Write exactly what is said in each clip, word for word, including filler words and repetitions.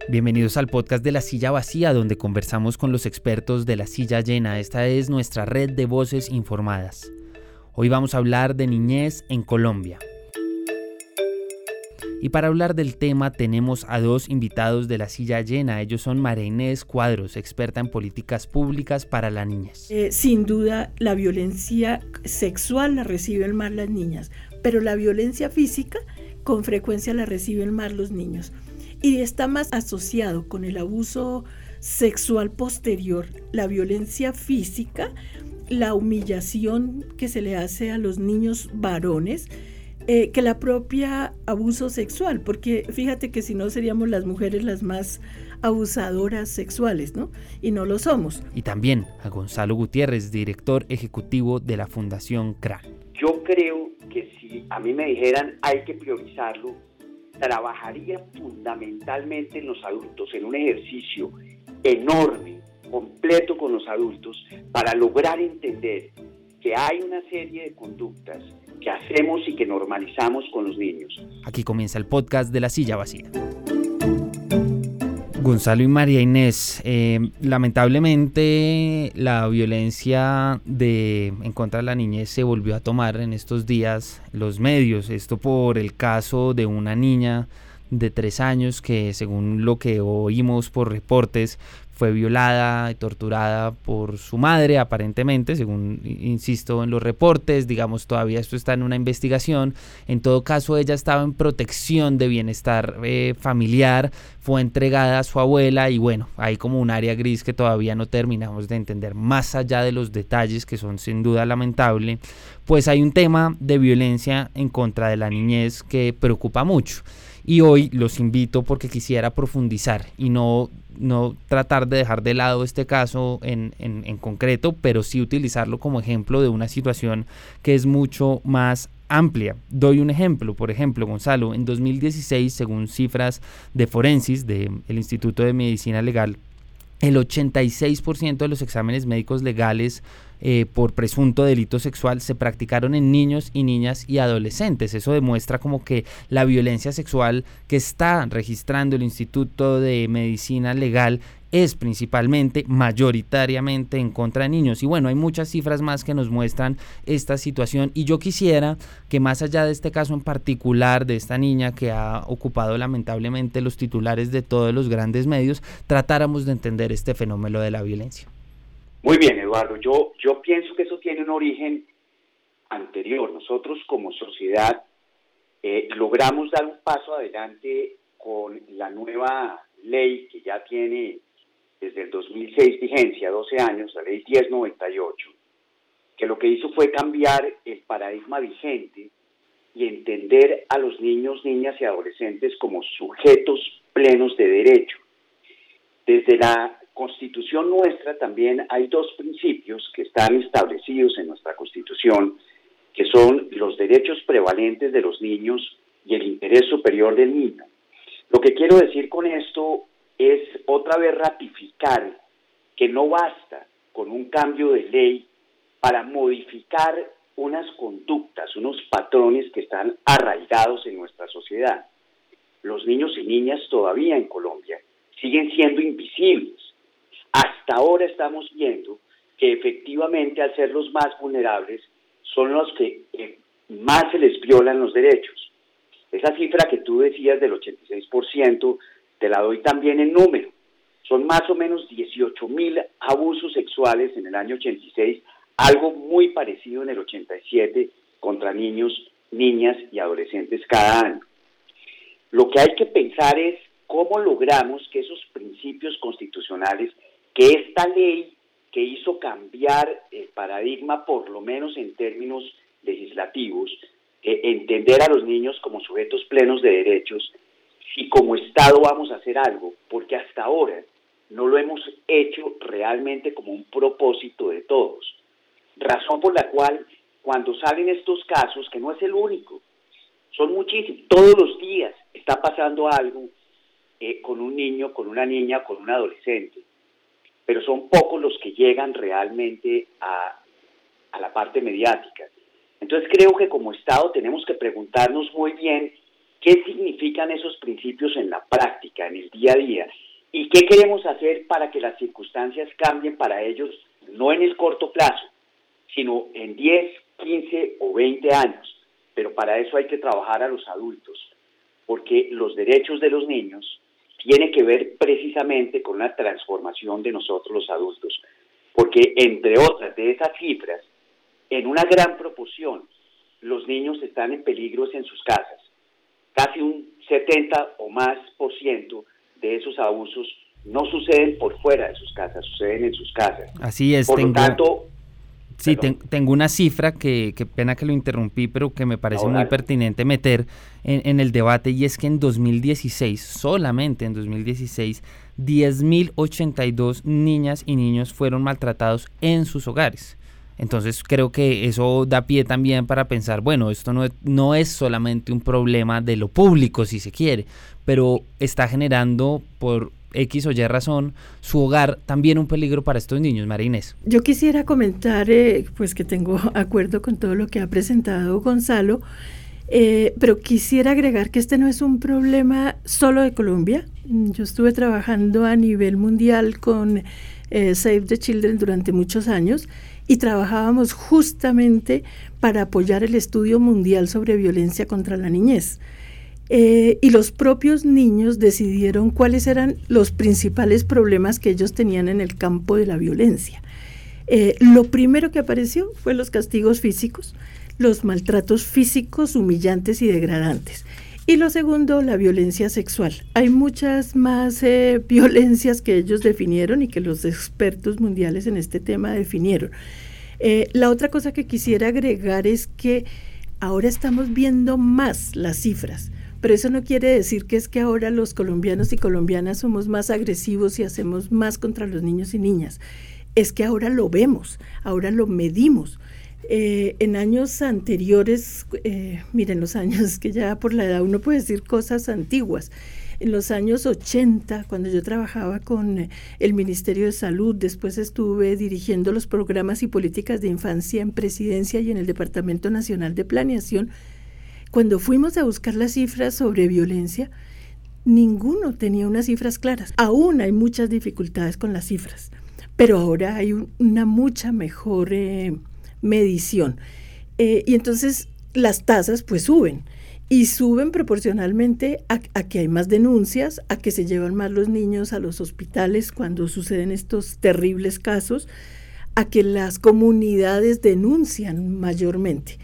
Bienvenidos al podcast de La Silla Vacía, donde conversamos con los expertos de La Silla Llena. Esta es nuestra red de voces informadas. Hoy vamos a hablar de niñez en Colombia. Y para hablar del tema tenemos a dos invitados de La Silla Llena. Ellos son María Inés Cuadros, experta en políticas públicas para la niñez. Eh, sin duda, la violencia sexual la reciben más las niñas, pero la violencia física con frecuencia la reciben más los niños. Y está más asociado con el abuso sexual posterior, la violencia física, la humillación que se le hace a los niños varones, eh, que la propia abuso sexual, porque fíjate que si no seríamos las mujeres las más abusadoras sexuales, ¿no? Y no lo somos. Y también a Gonzalo Gutiérrez, director ejecutivo de la Fundación C R A. Yo creo que si a mí me dijeran hay que priorizarlo, trabajaría fundamentalmente en los adultos, en un ejercicio enorme, completo con los adultos, para lograr entender que hay una serie de conductas que hacemos y que normalizamos con los niños. Aquí comienza el podcast de La Silla Vacía. Gonzalo y María Inés, eh, lamentablemente la violencia de, en contra de la niñez se volvió a tomar en estos días los medios, esto por el caso de una niña de tres años que, según lo que oímos por reportes, fue violada y torturada por su madre, aparentemente, según insisto en los reportes. Digamos, todavía esto está en una investigación. En todo caso, ella estaba en protección de bienestar eh, familiar, fue entregada a su abuela y bueno, hay como un área gris que todavía no terminamos de entender, más allá de los detalles que son sin duda lamentables. Pues hay un tema de violencia en contra de la niñez que preocupa mucho. Y hoy los invito porque quisiera profundizar y no, no tratar de dejar de lado este caso en, en, en concreto, pero sí utilizarlo como ejemplo de una situación que es mucho más amplia. Doy un ejemplo, por ejemplo, Gonzalo, en dos mil dieciséis, según cifras de Forensis, del Instituto de Medicina Legal, el ochenta y seis por ciento de los exámenes médicos legales eh, por presunto delito sexual se practicaron en niños y niñas y adolescentes. Eso demuestra como que la violencia sexual que está registrando el Instituto de Medicina Legal es principalmente, mayoritariamente en contra de niños. Y bueno, hay muchas cifras más que nos muestran esta situación y yo quisiera que más allá de este caso en particular de esta niña que ha ocupado lamentablemente los titulares de todos los grandes medios, tratáramos de entender este fenómeno de la violencia. Muy bien, Eduardo, yo, yo pienso que eso tiene un origen anterior. Nosotros como sociedad eh, logramos dar un paso adelante con la nueva ley que ya tiene desde el dos mil seis vigencia, doce años, la ley diez noventa y ocho, que lo que hizo fue cambiar el paradigma vigente y entender a los niños, niñas y adolescentes como sujetos plenos de derecho. Desde la Constitución nuestra también hay dos principios que están establecidos en nuestra Constitución, que son los derechos prevalentes de los niños y el interés superior del niño. Lo que quiero decir con esto es otra vez ratificar que no basta con un cambio de ley para modificar unas conductas, unos patrones que están arraigados en nuestra sociedad. Los niños y niñas todavía en Colombia siguen siendo invisibles. Hasta ahora estamos viendo que efectivamente al ser los más vulnerables son los que eh, más se les violan los derechos. Esa cifra que tú decías del ochenta y seis por ciento te la doy también en número. Son más o menos dieciocho mil abusos sexuales en el año ochenta y seis, algo muy parecido en el ochenta y siete contra niños, niñas y adolescentes cada año. Lo que hay que pensar es cómo logramos que esos principios constitucionales, que esta ley que hizo cambiar el paradigma, por lo menos en términos legislativos, eh, entender a los niños como sujetos plenos de derechos, y como Estado vamos a hacer algo, porque hasta ahora no lo hemos hecho realmente como un propósito de todos. Razón por la cual cuando salen estos casos, que no es el único, son muchísimos, todos los días está pasando algo eh, con un niño, con una niña, con un adolescente, pero son pocos los que llegan realmente a, a la parte mediática. Entonces creo que como Estado tenemos que preguntarnos muy bien qué significan esos principios en la práctica, en el día a día, y qué queremos hacer para que las circunstancias cambien para ellos, no en el corto plazo, sino en diez, quince o veinte años. Pero para eso hay que trabajar a los adultos, porque los derechos de los niños tienen que ver precisamente con la transformación de nosotros los adultos, porque entre otras de esas cifras, en una gran proporción, los niños están en peligro en sus casas. Casi un setenta o más por ciento de esos abusos no suceden por fuera de sus casas, suceden en sus casas. Así es. Por tengo, lo tanto... Sí, ten, tengo una cifra que, que pena que lo interrumpí, pero que me parece no, muy pertinente meter en, en el debate, y es que en dos mil dieciséis, solamente en dos mil dieciséis, diez mil ochenta y dos niñas y niños fueron maltratados en sus hogares. Entonces creo que eso da pie también para pensar, bueno, esto no es, no es solamente un problema de lo público, si se quiere, pero está generando por X o Y razón su hogar también un peligro para estos niños. María Inés. Yo quisiera comentar, eh, pues que tengo acuerdo con todo lo que ha presentado Gonzalo, eh, pero quisiera agregar que este no es un problema solo de Colombia. Yo estuve trabajando a nivel mundial con eh, Save the Children durante muchos años, y trabajábamos justamente para apoyar el estudio mundial sobre violencia contra la niñez. Eh, y los propios niños decidieron cuáles eran los principales problemas que ellos tenían en el campo de la violencia. Eh, lo primero que apareció fue los castigos físicos, los maltratos físicos humillantes y degradantes. Y lo segundo, la violencia sexual. Hay muchas más eh, violencias que ellos definieron y que los expertos mundiales en este tema definieron. Eh, la otra cosa que quisiera agregar es que ahora estamos viendo más las cifras, pero eso no quiere decir que es que ahora los colombianos y colombianas somos más agresivos y hacemos más contra los niños y niñas. Es que ahora lo vemos, ahora lo medimos. Eh, en años anteriores, eh, miren los años que ya por la edad uno puede decir cosas antiguas. En los años ochenta, cuando yo trabajaba con el Ministerio de Salud, después estuve dirigiendo los programas y políticas de infancia en Presidencia y en el Departamento Nacional de Planeación. Cuando fuimos a buscar las cifras sobre violencia, ninguno tenía unas cifras claras. Aún hay muchas dificultades con las cifras, pero ahora hay un, una mucha mejor eh, medición. Eh, y entonces las tasas pues suben. Y suben proporcionalmente a, a que hay más denuncias, a que se llevan más los niños a los hospitales cuando suceden estos terribles casos, a que las comunidades denuncian mayormente.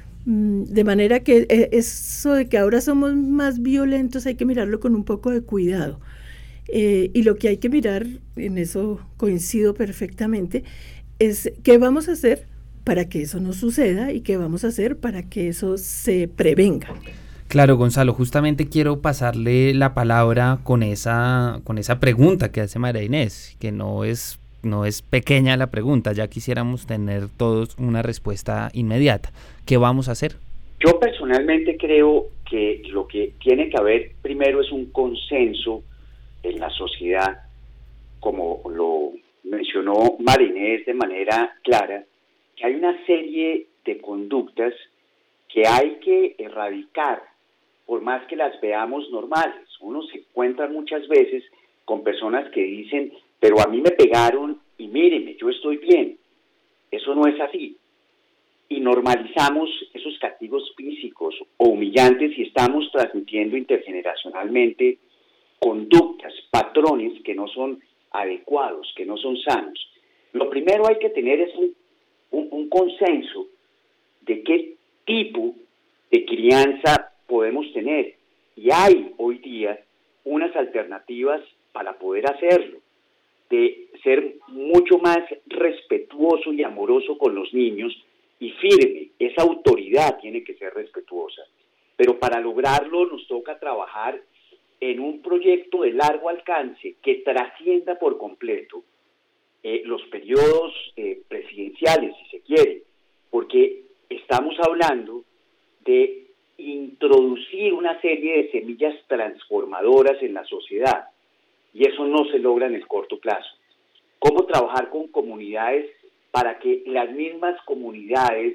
De manera que eso de que ahora somos más violentos hay que mirarlo con un poco de cuidado. Eh, y lo que hay que mirar, en eso coincido perfectamente, es qué vamos a hacer para que eso no suceda y qué vamos a hacer para que eso se prevenga. Claro, Gonzalo, justamente quiero pasarle la palabra con esa, con esa pregunta que hace María Inés, que no es, no es pequeña la pregunta, ya quisiéramos tener todos una respuesta inmediata. ¿Qué vamos a hacer? Yo personalmente creo que lo que tiene que haber primero es un consenso en la sociedad, como lo mencionó María Inés de manera clara, que hay una serie de conductas que hay que erradicar, por más que las veamos normales. Uno se encuentra muchas veces con personas que dicen, pero a mí me pegaron y míreme, yo estoy bien. Eso no es así. Y normalizamos esos castigos físicos o humillantes y estamos transmitiendo intergeneracionalmente conductas, patrones que no son adecuados, que no son sanos. Lo primero hay que tener es un Un, un consenso de qué tipo de crianza podemos tener. Y hay hoy día unas alternativas para poder hacerlo, de ser mucho más respetuoso y amoroso con los niños y firme. Esa autoridad tiene que ser respetuosa. Pero para lograrlo nos toca trabajar en un proyecto de largo alcance que trascienda por completo Eh, los periodos eh, presidenciales, si se quiere, porque estamos hablando de introducir una serie de semillas transformadoras en la sociedad, y eso no se logra en el corto plazo. ¿Cómo trabajar con comunidades para que las mismas comunidades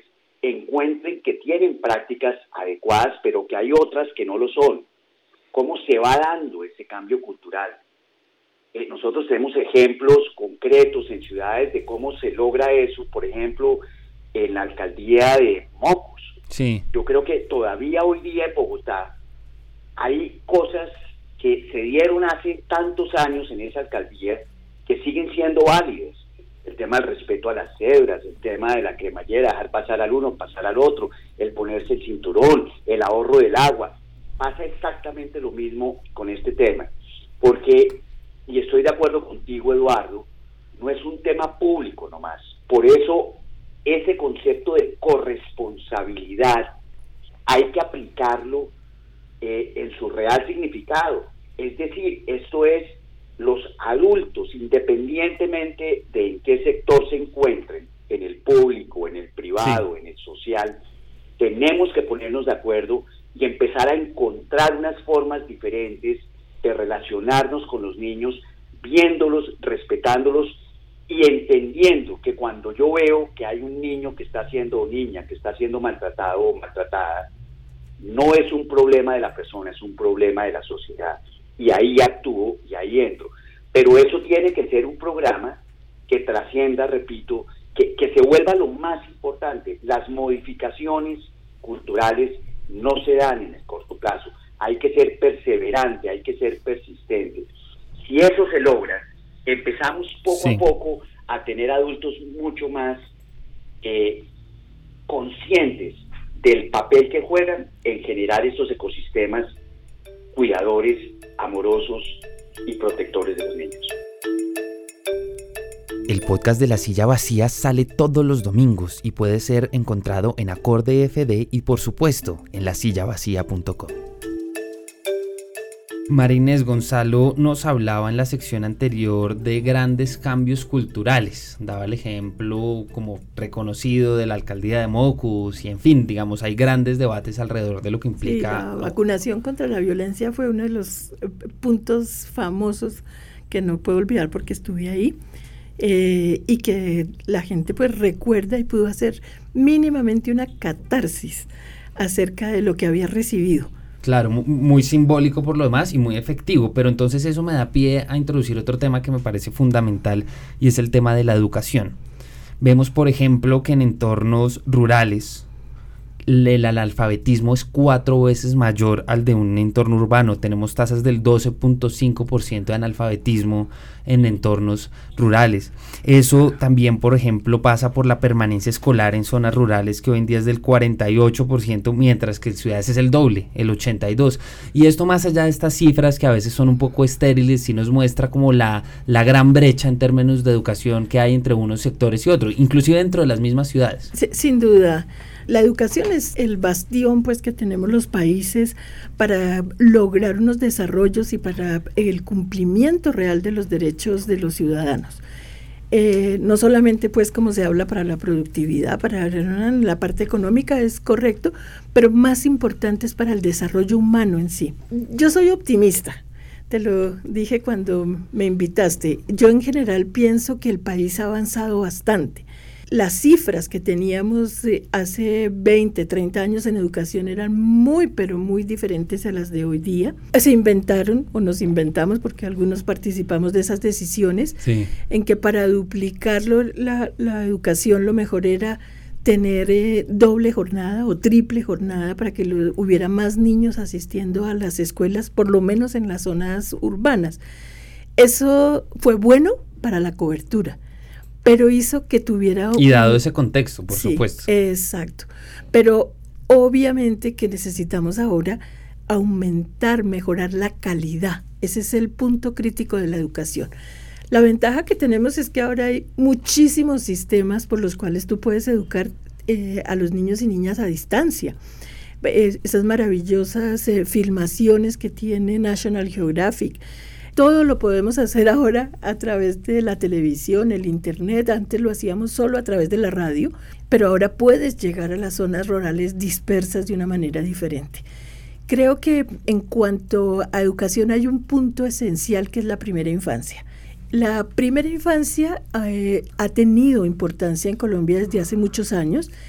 encuentren que tienen prácticas adecuadas, pero que hay otras que no lo son. ¿Cómo se va dando ese cambio cultural? Eh, nosotros tenemos ejemplos concretos en ciudades de cómo se logra eso, por ejemplo, en la alcaldía de Mocos. Sí. Yo creo que todavía hoy día en Bogotá hay cosas que se dieron hace tantos años en esa alcaldía que siguen siendo válidas. El tema del respeto a las cebras, el tema de la cremallera, dejar pasar al uno, pasar al otro, el ponerse el cinturón, el ahorro del agua. Pasa exactamente lo mismo con este tema, porque, y estoy de acuerdo contigo, Eduardo, no es un tema público nomás. Por eso, ese concepto de corresponsabilidad hay que aplicarlo eh, en su real significado. Es decir, esto es los adultos, independientemente de en qué sector se encuentren, en el público, en el privado, sí, en el social, tenemos que ponernos de acuerdo y empezar a encontrar unas formas diferentes de relacionarnos con los niños, viéndolos, respetándolos y entendiendo que cuando yo veo que hay un niño que está siendo, o niña que está siendo maltratado o maltratada, no es un problema de la persona, es un problema de la sociedad. Y ahí actúo y ahí entro. Pero eso tiene que ser un programa que trascienda, repito, que, que se vuelva lo más importante. Las modificaciones culturales no se dan en el corto plazo. Hay que ser perseverante, hay que ser persistente. Si eso se logra, empezamos poco sí. a poco a tener adultos mucho más eh, conscientes del papel que juegan en generar estos ecosistemas cuidadores, amorosos y protectores de los niños. El podcast de La Silla Vacía sale todos los domingos y puede ser encontrado en Acorde F D y por supuesto en la silla vacía punto com. María Inés, Gonzalo nos hablaba en la sección anterior de grandes cambios culturales, daba el ejemplo como reconocido de la alcaldía de Mocos y en fin, digamos, hay grandes debates alrededor de lo que implica. Sí, la vacunación contra la violencia fue uno de los puntos famosos que no puedo olvidar porque estuve ahí eh, y que la gente pues recuerda y pudo hacer mínimamente una catarsis acerca de lo que había recibido. Claro, muy simbólico por lo demás y muy efectivo, pero entonces eso me da pie a introducir otro tema que me parece fundamental y es el tema de la educación. Vemos, por ejemplo, que en entornos rurales el analfabetismo es cuatro veces mayor al de un entorno urbano. Tenemos tasas del doce punto cinco por ciento de analfabetismo en entornos rurales. Eso también, por ejemplo, pasa por la permanencia escolar en zonas rurales, que hoy en día es del cuarenta y ocho por ciento, mientras que en ciudades es el doble, el ochenta y dos por ciento. Y esto, más allá de estas cifras que a veces son un poco estériles, sí nos muestra como la, la gran brecha en términos de educación que hay entre unos sectores y otros, inclusive dentro de las mismas ciudades. Sí, sin duda. La educación es el bastión pues que tenemos los países para lograr unos desarrollos y para el cumplimiento real de los derechos de los ciudadanos. Eh, no solamente pues como se habla para la productividad, para la parte económica es correcto, pero más importante es para el desarrollo humano en sí. Yo soy optimista. Te lo dije cuando me invitaste. Yo en general pienso que el país ha avanzado bastante. Las cifras que teníamos hace veinte, treinta años en educación eran muy, pero muy diferentes a las de hoy día. Se inventaron, o nos inventamos, porque algunos participamos de esas decisiones, sí. en que para duplicarlo la, la educación lo mejor era tener eh, doble jornada o triple jornada para que lo, hubiera más niños asistiendo a las escuelas, por lo menos en las zonas urbanas. Eso fue bueno para la cobertura, pero hizo que tuviera... Y dado ese contexto, por sí, supuesto. Exacto. Pero obviamente que necesitamos ahora aumentar, mejorar la calidad. Ese es el punto crítico de la educación. La ventaja que tenemos es que ahora hay muchísimos sistemas por los cuales tú puedes educar eh, a los niños y niñas a distancia. Eh, esas maravillosas eh, filmaciones que tiene National Geographic. Todo lo podemos hacer ahora a través de la televisión, el internet. Antes lo hacíamos solo a través de la radio, pero ahora puedes llegar a las zonas rurales dispersas de una manera diferente. Creo que en cuanto a educación hay un punto esencial que es la primera infancia. La primera infancia eh, ha tenido importancia en Colombia desde hace muchos años,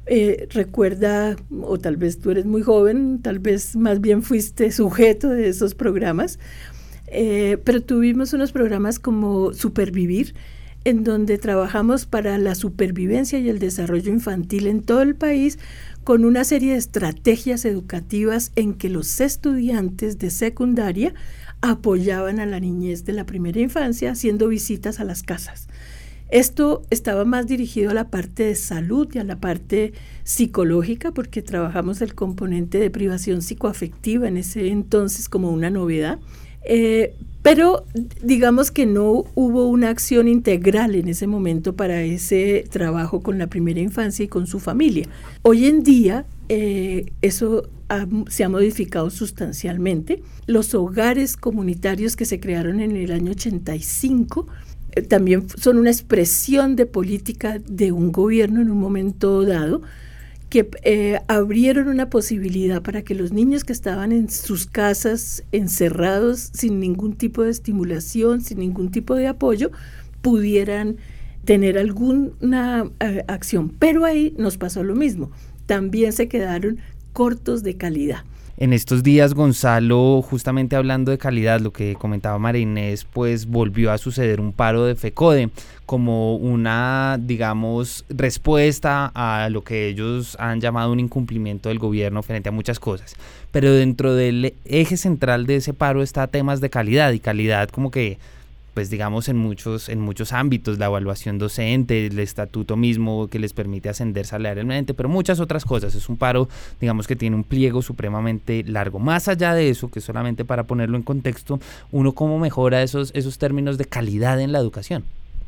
Eh, recuerda, o tal vez tú eres muy joven, tal vez más bien fuiste sujeto de esos programas, eh, pero tuvimos unos programas como Supervivir, en donde trabajamos para la supervivencia y el desarrollo infantil en todo el país, con una serie de estrategias educativas en que los estudiantes de secundaria apoyaban a la niñez de la primera infancia haciendo visitas a las casas. Esto estaba más dirigido a la parte de salud y a la parte psicológica, porque trabajamos el componente de privación psicoafectiva en ese entonces como una novedad. Eh, pero digamos que no hubo una acción integral en ese momento para ese trabajo con la primera infancia y con su familia. Hoy en día eh, eso ha, se ha modificado sustancialmente. Los hogares comunitarios que se crearon en el año ochenta y cinco eh, también son una expresión de política de un gobierno en un momento dado, que eh, abrieron una posibilidad para que los niños que estaban en sus casas encerrados sin ningún tipo de estimulación, sin ningún tipo de apoyo, pudieran tener alguna eh, acción. Pero ahí nos pasó lo mismo, también se quedaron cortos de calidad. En estos días, Gonzalo, justamente hablando de calidad, lo que comentaba María Inés, pues volvió a suceder un paro de FECODE como una, digamos, respuesta a lo que ellos han llamado un incumplimiento del gobierno frente a muchas cosas. Pero dentro del eje central de ese paro está temas de calidad, y calidad como que, pues digamos, en muchos, en muchos ámbitos, la evaluación docente, el estatuto mismo que les permite ascender salarialmente, pero muchas otras cosas. Es un paro, digamos, que tiene un pliego supremamente largo. Más allá de eso, que solamente para ponerlo en contexto, uno cómo mejora esos, esos términos de calidad en la educación.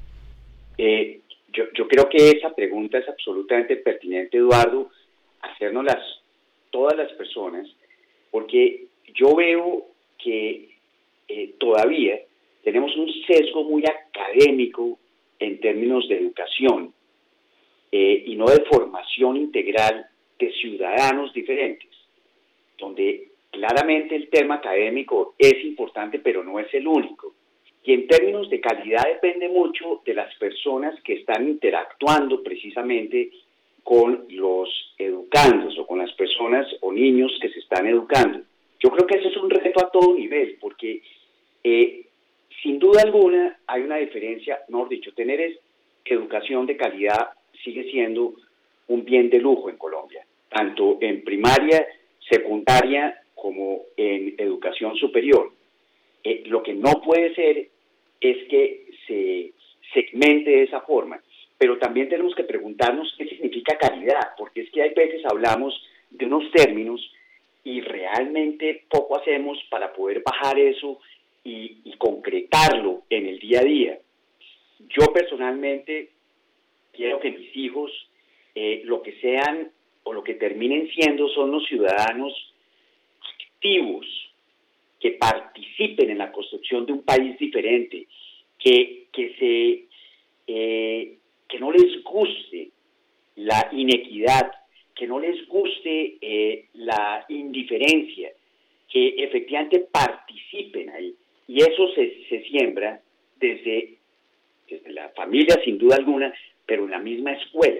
Eh, yo, yo creo que esa pregunta es absolutamente pertinente, Eduardo, hacérnoslas todas las personas, porque yo veo que eh, todavía tenemos un sesgo muy académico en términos de educación eh, y no de formación integral de ciudadanos diferentes, donde claramente el tema académico es importante, pero no es el único. Y en términos de calidad depende mucho de las personas que están interactuando precisamente con los educandos o con las personas o niños que se están educando. Yo creo que ese es un reto a todo nivel, porque eh, sin duda alguna hay una diferencia, mejor dicho, tener es, educación de calidad sigue siendo un bien de lujo en Colombia, tanto en primaria, secundaria, como en educación superior. Eh, lo que no puede ser es que se segmente de esa forma, pero también tenemos que preguntarnos qué significa calidad, porque es que hay veces hablamos de unos términos y realmente poco hacemos para poder bajar eso y, y concretarlo en el día a día. Yo personalmente quiero que mis hijos eh, lo que sean o lo que terminen siendo son los ciudadanos activos, que participen en la construcción de un país diferente, que, que, se, eh, que no les guste la inequidad, que no les guste eh, la indiferencia, que efectivamente participen ahí. Y eso se, se siembra desde, desde la familia, sin duda alguna, pero en la misma escuela.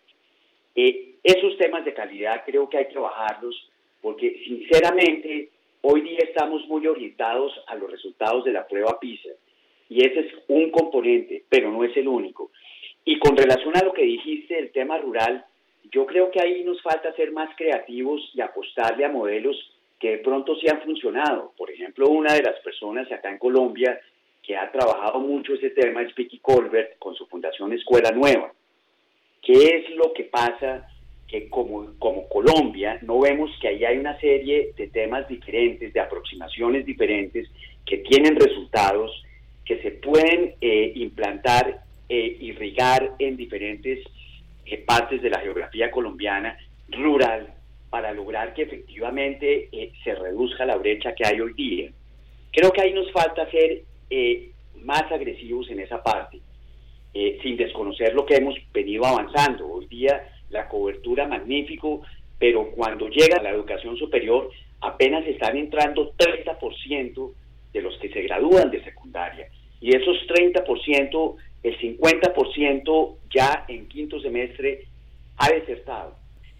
Eh, esos temas de calidad creo que hay que bajarlos, porque sinceramente hoy día estamos muy orientados a los resultados de la prueba PISA, y ese es un componente, pero no es el único. Y con relación a lo que dijiste del tema rural, yo creo que ahí nos falta ser más creativos y apostarle a modelos que de pronto sí han funcionado. Por ejemplo, una de las personas acá en Colombia que ha trabajado mucho ese tema es Vicky Colbert con su fundación Escuela Nueva. ¿Qué es lo que pasa? Que como, como Colombia no vemos que ahí hay una serie de temas diferentes, de aproximaciones diferentes, que tienen resultados, que se pueden eh, implantar, eh, irrigar en diferentes eh, partes de la geografía colombiana rural, para lograr que efectivamente eh, se reduzca la brecha que hay hoy día. Creo que ahí nos falta ser eh, más agresivos en esa parte, eh, sin desconocer lo que hemos venido avanzando. Hoy día la cobertura magnífico, pero cuando llega a la educación superior apenas están entrando treinta por ciento de los que se gradúan de secundaria, y de esos treinta por ciento, el cincuenta por ciento ya en quinto semestre ha desertado.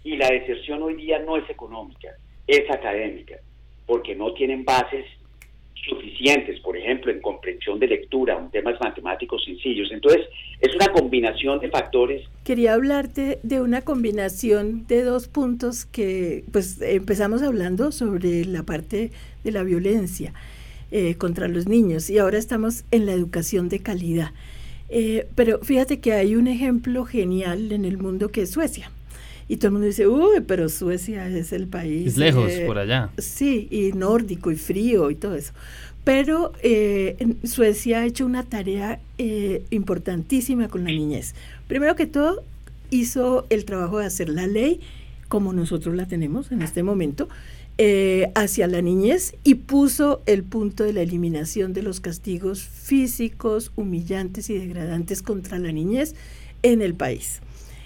Y la deserción hoy día no es económica, es académica, porque no tienen bases suficientes, por ejemplo, en comprensión de lectura, en temas matemáticos sencillos. Entonces, es una combinación de factores. Quería hablarte de una combinación de dos puntos que, pues, empezamos hablando sobre la parte de la violencia eh, contra los niños, y ahora estamos en la educación de calidad. Eh, pero fíjate que hay un ejemplo genial en el mundo que es Suecia. Y todo el mundo dice, uy, pero Suecia es el país... Es lejos, eh, por allá. Sí, y nórdico y frío y todo eso. Pero eh, Suecia ha hecho una tarea eh, importantísima con la niñez. Primero que todo, hizo el trabajo de hacer la ley, como nosotros la tenemos en este momento, eh, hacia la niñez, y puso el punto de la eliminación de los castigos físicos, humillantes y degradantes contra la niñez en el país.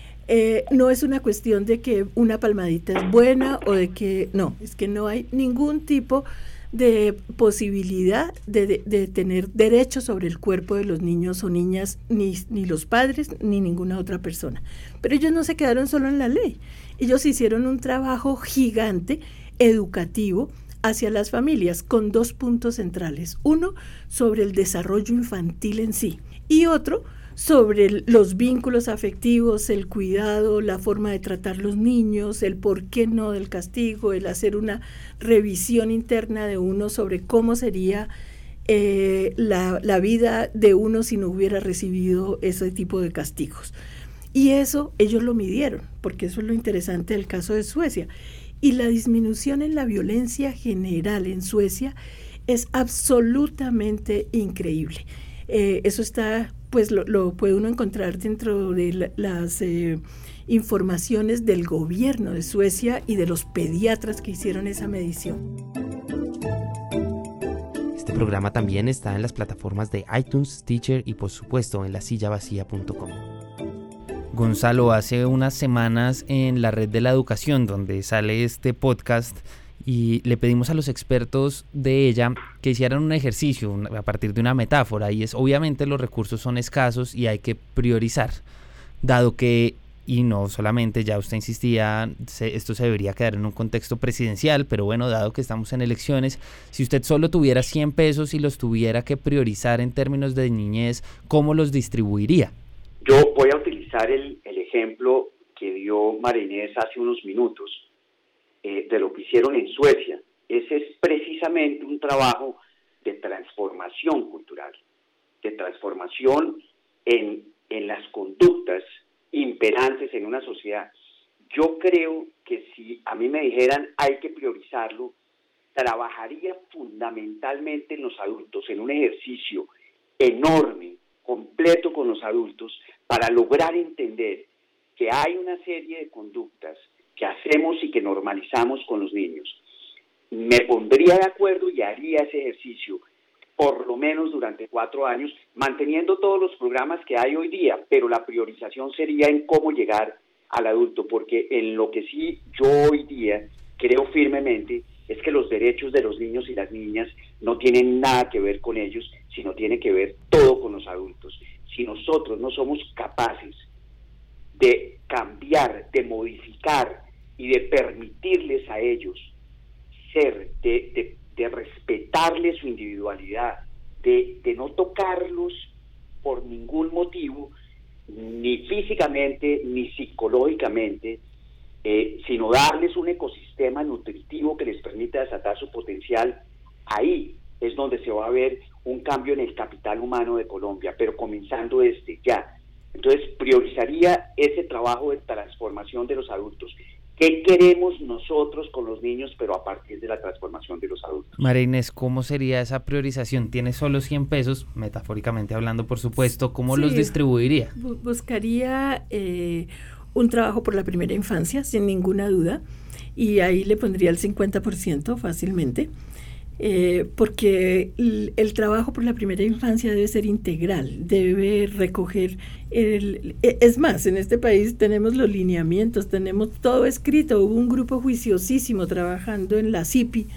Eh, no es una cuestión de que una palmadita es buena o de que no, es que no hay ningún tipo de posibilidad de, de, de tener derecho sobre el cuerpo de los niños o niñas, ni, ni los padres ni ninguna otra persona. Pero ellos no se quedaron solo en la ley, ellos hicieron un trabajo gigante educativo hacia las familias con dos puntos centrales, uno sobre el desarrollo infantil en sí y otro sobre los vínculos afectivos, el cuidado, la forma de tratar los niños, el por qué no del castigo, el hacer una revisión interna de uno sobre cómo sería eh, la, la vida de uno si no hubiera recibido ese tipo de castigos. Y eso ellos lo midieron, porque eso es lo interesante del caso de Suecia. Y la disminución en la violencia general en Suecia es absolutamente increíble. Eh, eso está, pues lo, lo puede uno encontrar dentro de la, las eh, informaciones del gobierno de Suecia y de los pediatras que hicieron esa medición. Este programa también está en las plataformas de iTunes, Stitcher y por supuesto en la silla vacía punto com. Gonzalo, hace unas semanas en la Red de la Educación, donde sale este podcast, y le pedimos a los expertos de ella que hicieran un ejercicio a partir de una metáfora, y es obviamente los recursos son escasos y hay que priorizar, dado que, y no solamente, ya usted insistía, se, esto se debería quedar en un contexto presidencial, pero bueno, dado que estamos en elecciones, si usted solo tuviera cien pesos y los tuviera que priorizar en términos de niñez, ¿cómo los distribuiría? Yo voy a utilizar el, el ejemplo que dio María Inés hace unos minutos, eh, de lo que hicieron en Suecia. Ese es precisamente un trabajo de transformación cultural, de transformación en, en las conductas imperantes en una sociedad. Yo creo que si a mí me dijeran hay que priorizarlo, trabajaría fundamentalmente en los adultos, en un ejercicio enorme, completo con los adultos, para lograr entender que hay una serie de conductas que hacemos y que normalizamos con los niños. Me pondría de acuerdo y haría ese ejercicio por lo menos durante cuatro años, manteniendo todos los programas que hay hoy día, pero la priorización sería en cómo llegar al adulto, porque en lo que sí yo hoy día creo firmemente es que los derechos de los niños y las niñas no tienen nada que ver con ellos, sino tiene que ver todo con los adultos. Si nosotros no somos capaces de cambiar, de modificar y de permitirles a ellos ser, de, de, de respetarles su individualidad, de, de no tocarlos por ningún motivo, ni físicamente ni psicológicamente, eh, sino darles un ecosistema nutritivo que les permita desatar su potencial, ahí es donde se va a ver un cambio en el capital humano de Colombia, pero comenzando desde ya. Entonces, priorizaría ese trabajo de transformación de los adultos. ¿Qué queremos nosotros con los niños, pero a partir de la transformación de los adultos? María Inés, ¿cómo sería esa priorización? Tiene solo cien pesos, metafóricamente hablando, por supuesto. ¿Cómo sí, los distribuiría? Bu- buscaría eh, un trabajo por la primera infancia, sin ninguna duda, y ahí le pondría el cincuenta por ciento fácilmente. Eh, porque el, el trabajo por la primera infancia debe ser integral, debe recoger, el, es más, en este país tenemos los lineamientos, tenemos todo escrito, hubo un grupo juiciosísimo trabajando en la C I P I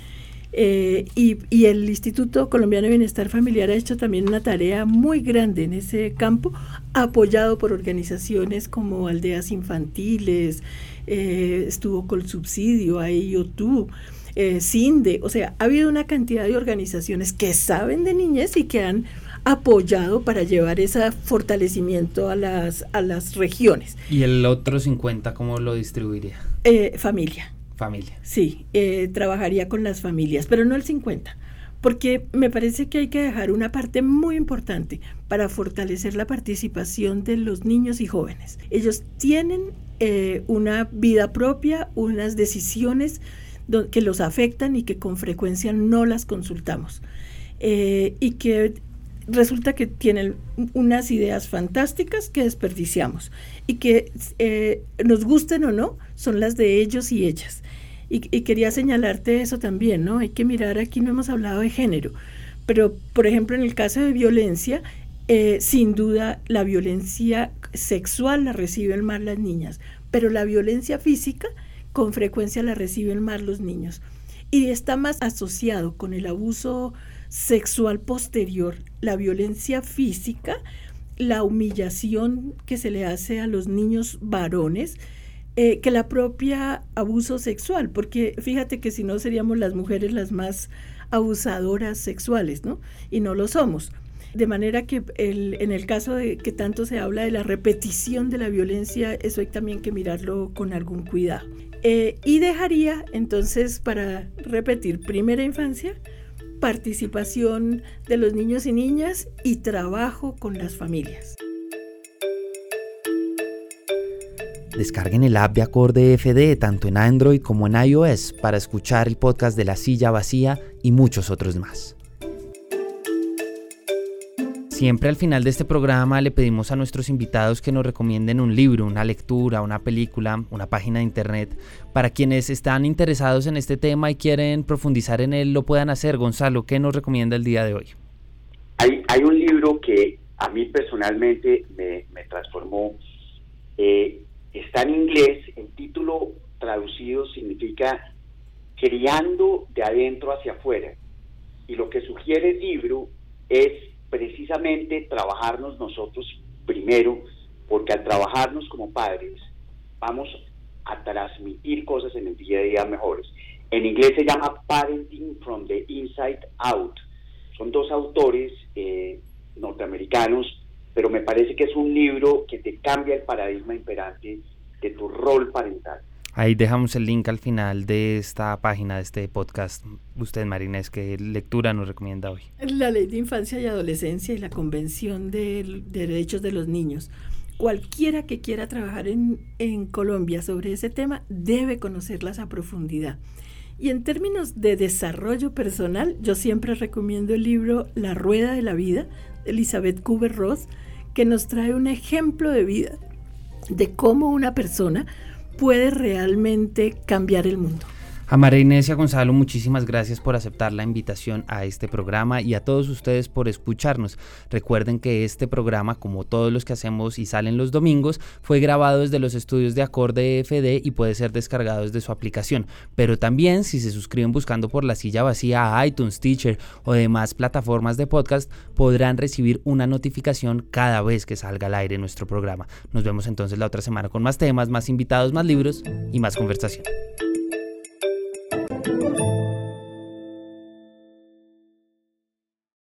Eh, y, y el Instituto Colombiano de Bienestar Familiar ha hecho también una tarea muy grande en ese campo, apoyado por organizaciones como Aldeas Infantiles, eh, estuvo Colsubsidio, ahí YouTube, eh, CINDE, o sea, ha habido una cantidad de organizaciones que saben de niñez y que han apoyado para llevar ese fortalecimiento a las, a las regiones. ¿Y el otro cincuenta cómo lo distribuiría? Eh, familia. Familia. Sí, eh, trabajaría con las familias, pero no el cincuenta, porque me parece que hay que dejar una parte muy importante para fortalecer la participación de los niños y jóvenes. Ellos tienen eh, una vida propia, unas decisiones do- que los afectan y que con frecuencia no las consultamos, eh, y que resulta que tienen unas ideas fantásticas que desperdiciamos y que eh, nos gusten o no, son las de ellos y ellas. Y, y quería señalarte eso también, ¿no? Hay que mirar, aquí no hemos hablado de género, pero por ejemplo en el caso de violencia, eh, sin duda la violencia sexual la reciben más las niñas, pero la violencia física con frecuencia la reciben más los niños. Y está más asociado con el abuso sexual posterior, la violencia física, la humillación que se le hace a los niños varones, eh, que la propia abuso sexual, porque fíjate que si no seríamos las mujeres las más abusadoras sexuales, ¿no? Y no lo somos. De manera que el, en el caso de que tanto se habla de la repetición de la violencia, eso hay también que mirarlo con algún cuidado. Eh, y dejaría entonces, para repetir, primera infancia, participación de los niños y niñas y trabajo con las familias. Descarguen el app de Acorde F D tanto en Android como en iOS para escuchar el podcast de La Silla Vacía y muchos otros más. Siempre al final de este programa le pedimos a nuestros invitados que nos recomienden un libro, una lectura, una película, una página de internet. Para quienes están interesados en este tema y quieren profundizar en él, lo puedan hacer. Gonzalo, ¿qué nos recomienda el día de hoy? Hay, hay un libro que a mí personalmente me, me transformó. Eh, está en inglés, el título traducido significa Criando de adentro hacia afuera. Y lo que sugiere el libro es precisamente trabajarnos nosotros primero, porque al trabajarnos como padres vamos a transmitir cosas en el día a día mejores. En inglés se llama Parenting from the Inside Out. Son dos autores eh, norteamericanos, pero me parece que es un libro que te cambia el paradigma imperante de tu rol parental. Ahí dejamos el link al final de esta página, de este podcast. Usted, María Inés, ¿qué lectura nos recomienda hoy? La Ley de Infancia y Adolescencia y la Convención de Derechos de los Niños. Cualquiera que quiera trabajar en, en Colombia sobre ese tema debe conocerlas a profundidad. Y en términos de desarrollo personal, yo siempre recomiendo el libro La Rueda de la Vida, de Elizabeth Kubler-Ross, que nos trae un ejemplo de vida de cómo una persona puede realmente cambiar el mundo. A María Inés y a Gonzalo, muchísimas gracias por aceptar la invitación a este programa y a todos ustedes por escucharnos. Recuerden que este programa, como todos los que hacemos y salen los domingos, fue grabado desde los estudios de Acorde F D y puede ser descargado desde su aplicación. Pero también, si se suscriben buscando por La Silla Vacía a iTunes, Teacher o demás plataformas de podcast, podrán recibir una notificación cada vez que salga al aire nuestro programa. Nos vemos entonces la otra semana con más temas, más invitados, más libros y más conversación. Thank you.